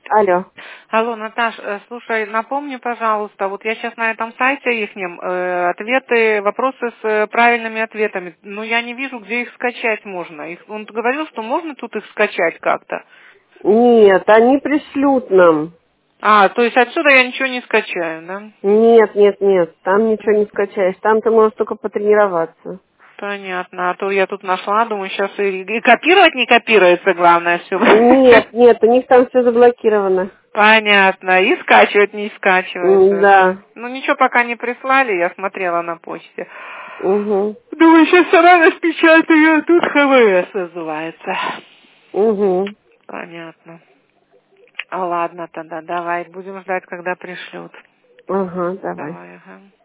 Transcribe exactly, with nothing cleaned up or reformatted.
Алло. Алло, Наташ, э, слушай, напомни, пожалуйста, вот я сейчас на этом сайте ихнем, э, ответы, вопросы с э, правильными ответами, но я не вижу, где их скачать можно. Их, он говорил, что можно тут их скачать как-то. Нет, они пришлют нам. А, то есть отсюда я ничего не скачаю, да? Нет, нет, нет, там ничего не скачаешь. Там ты можешь только потренироваться. Понятно, а то я тут нашла, думаю, сейчас и, и копировать не копируется, главное, все. Нет, нет, у них там все заблокировано. Понятно, и скачивать не М, скачивается. Да. Ну, ничего пока не прислали, я смотрела на почте. Угу. Думаю, сейчас сама распечатаю, а тут ХВС называется. Угу. Понятно. А ладно тогда, давай, будем ждать, когда пришлют. Ага, давай. Давай, ага.